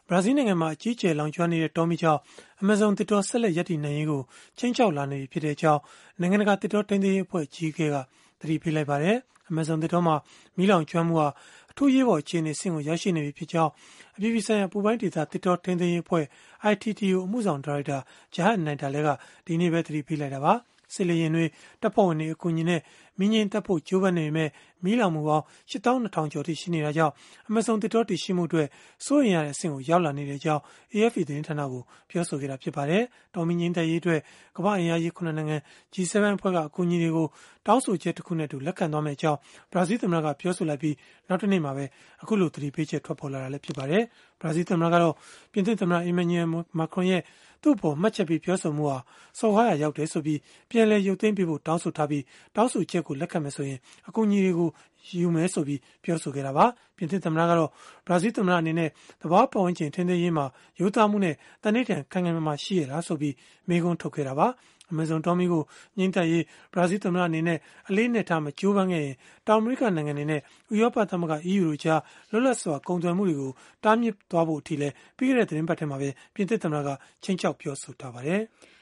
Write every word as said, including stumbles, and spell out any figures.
ဘရာဇီးနိုင်ငံမှာအကြီးအကျယ်လောင်ကျွမ်းနေတဲ့တောမီးကြောင့် Amazon သစ်တောဆက်လက်ရပ်တည်နိုင်ရေးကိုခြိမ်းခြောက်လာနေပြီဖြစ်ကြောင်းနိုင်ငံတကာသစ်တောထိန်းသိမ်းရေးအဖွဲ့အကြီးအကဲကသတိပေးလိုက်ပါတယ်။ Amazon သစ်တောမှာမီးလောင်ကျွမ်းမှုဟာအထူးရေးပေါ်အခြေအနေအဆင့်ကိုရောက်ရှိနေပြီဖြစ်ကြောင်းအပြည်ပြည်ဆိုင်ရာအပူပိုင်းဒေသသစ်တောထိန်းသိမ်းရေးအဖွဲ့ I T T O အမှုဆောင်ဒါရိုက်တာ Jahat Naidoo ကဒီနေ့ပဲသတိပေးလိုက်တာပါ။ စစ်လေယာဉ်တွေတပ်ဖွဲ့ဝင်တွေအကူအညီနဲ့မီးငြိမ်းသတ်ဖို့ကြိုးပမ်းနေပေမဲ့မီးလောင်မှုပေါင်း ရှစ်သောင်းနှစ်ထောင် ကျော်ထိရှိနေတာကြောင့် Amazon သစ်တောတည်ရှိမှုအတွက်စိုးရိမ်ရတဲ့အဆင့်ကိုရောက်လာနေကြောင်း A F P သတင်းဌာနကိုပြောဆိုခဲ့တာဖြစ်ပါတယ်။ တောမီးငြိမ်းသတ်ရေးအတွက်ကမ္ဘာ့အင်အားကြီးခုနစ်နိုင်ငံ G ဆဗန် အဖွဲ့ကအကူအညီတွေကိုတောင်းဆိုချက်တခုနဲ့အတူလက်ခံသွားမယ့်အကြောင်းဘရာဇီးသမ္မတကပြောဆိုလိုက်ပြီးနောက်တနေ့မှာပဲအခုလိုသတိပေးချက်ထွက်ပေါ်လာတာလည်းဖြစ်ပါတယ်။ ဘရာဇီးသမ္မတကတော့ပြင်သစ်သမ္မတ Emmanuel Macron ရဲ့သူ့အပေါ်မှတ်ချက်ပေးပြောဆိုမှုဟာစော်ကားရာရောက်တယ်ဆိုပြီးပြန်လည်ရုပ်သိမ်းပေးဖို့တောင်းဆိုထားပြီးတောင်းဆိုချက်ကိုလက်ခံမယ်ဆိုရင်အကူအညီတွေကိုယူမယ်ဆိုပြီးပြောဆိုခဲ့တာပါ။ ပြင်သစ်သမ္မတကတော့ဘရာဇီးသမ္မတအနေနဲ့သဘာဝပတ်ဝန်းကျင်ထိန်းသိမ်းရေးမှာရိုးသားမှုနဲ့သန္နိဋ္ဌာန်ခိုင်ခိုင်မာမာရှိရဲ့လားဆိုပြီးမေးခွန်းထုတ်ခဲ့တာပါ။ Amazon တောမီးကိုငြိမ်းသတ်ရေးဘရာဇီးသမ္မတအနေနဲ့အလေးအနက်ထားမကြိုးပမ်းခဲ့ရင်တောင်အမေရိကနိုင်ငံတွေနဲ့ဥရောပသမဂ္ဂ E U တို့ကြားလွတ်လပ်စွာကုန်သွယ်မှုတွေကိုတားမြစ်သွားဖို့အထိလည်းပြီးခဲ့တဲ့သီတင်းပတ်ထဲမှာပဲပြင်သစ်သမ္မတကခြိမ်းခြောက်ပြောဆိုထားပါတယ်။